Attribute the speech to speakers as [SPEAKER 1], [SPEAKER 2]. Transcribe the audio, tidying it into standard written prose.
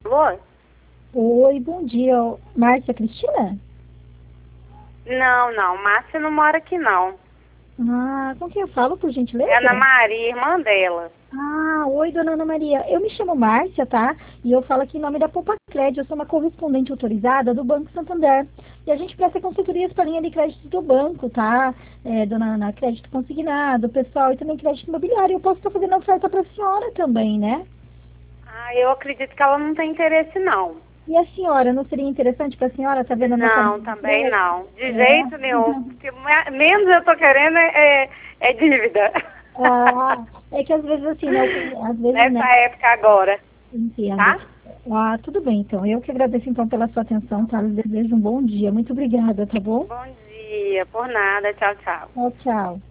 [SPEAKER 1] Alô?
[SPEAKER 2] Oi, bom dia. Márcia Cristina?
[SPEAKER 1] Não, Márcia não mora aqui não.
[SPEAKER 2] Ah, com quem eu falo, por
[SPEAKER 1] É Ana
[SPEAKER 2] gentileza?
[SPEAKER 1] Maria, irmã dela.
[SPEAKER 2] Ah, oi, dona Ana Maria. Eu me chamo Márcia, tá? E eu falo aqui em nome da Poupa-Cred. Eu sou uma correspondente autorizada do Banco Santander. E a gente presta consultorias para a linha de crédito do banco, tá? Dona Ana, crédito consignado, pessoal, e também crédito imobiliário. Eu posso estar fazendo oferta para a senhora também, né?
[SPEAKER 1] Ah, eu acredito que ela não tem interesse não.
[SPEAKER 2] E a senhora, não seria interessante para a senhora estar vendo a nossa linha
[SPEAKER 1] Não,
[SPEAKER 2] de
[SPEAKER 1] também
[SPEAKER 2] crédito?
[SPEAKER 1] não. De jeito
[SPEAKER 2] É.
[SPEAKER 1] nenhum. Porque menos eu tô querendo é dívida.
[SPEAKER 2] Ah, é que às vezes assim, né? Às vezes,
[SPEAKER 1] Nessa
[SPEAKER 2] né?
[SPEAKER 1] época agora,
[SPEAKER 2] Enfim, às vezes.
[SPEAKER 1] tá?
[SPEAKER 2] Ah, tudo bem, então. Eu que agradeço então pela sua atenção, tá? Eu desejo um bom dia. Muito obrigada, tá bom?
[SPEAKER 1] Bom dia, por nada. Tchau, tchau.
[SPEAKER 2] Tchau, tchau.